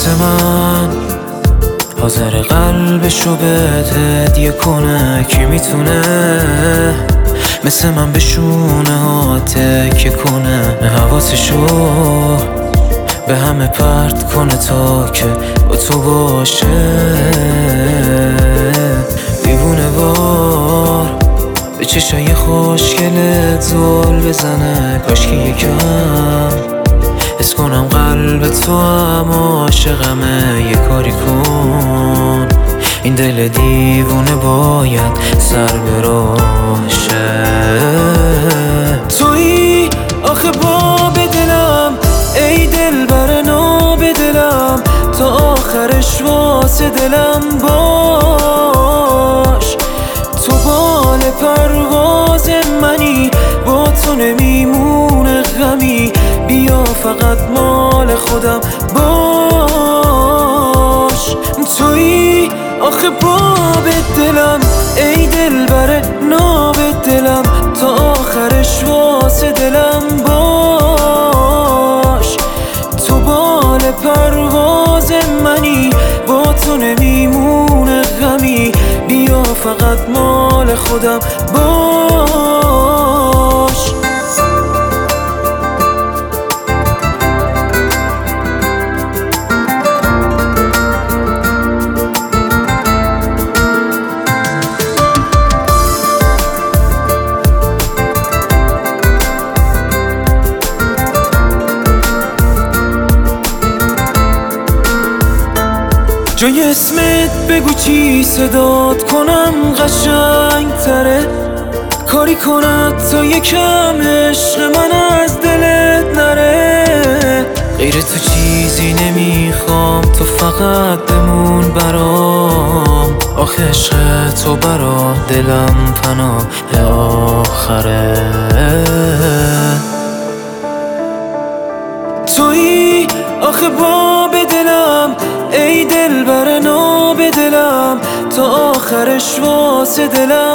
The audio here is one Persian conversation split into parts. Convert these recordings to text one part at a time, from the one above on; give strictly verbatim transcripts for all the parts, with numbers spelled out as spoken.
مثل من حاضر قلبشو بهت هدیه کنه؟ کی میتونه مثل من به شونه ها تکیه کنه؟ حواسشو به همه پرت کنه تا که با تو باشه. دیوونه وار به چشای خوشگلت زل بزنه، کاش که یکم حس کنم قلب تو هم عاشقمه. یه کاری کن این دل دیوونه باید سر به راهشه. تویی آخه باب دلم، ای دل بر ناب دلم، تا آخرش واسه دلم باش. تو بال پرواز منی، با تو نمیمونه غمی، بیا فقط مال خودم باش. تویی آخه باب دلم، ای دل بر ناب دلم، تا آخرش واسه دلم باش. تو بال پرواز منی، با تو نمیمونه غمی، بیا فقط مال خودم باش. جای اسمت بگو چی صدات کنم قشنگ تره، کاری کند تا یکم عشق من از دلت نره. غیر تو چیزی نمیخوام، تو فقط بمون برام. آخه عشق تو برا دلم پناه آخره. تویی آخه باب دلم، ای دل بر ناب دلم، تا آخرش واسه دلم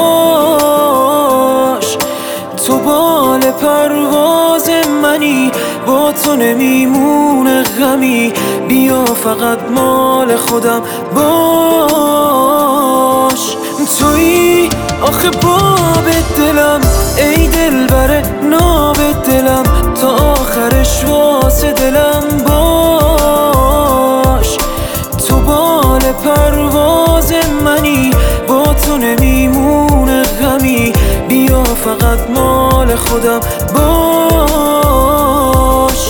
باش. تو بال پرواز منی، با تو نمیمونه غمی، بیا فقط مال خودم باش. تویی آخه باب دلم، ای دل بر ناب دلم، تا آخرش واسه دلم باش. تو بال پرواز منی، با تو نمیمونه غمی، بیا فقط مال خودم باش.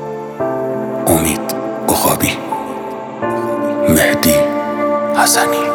امید عقابی، مهدی حسنی.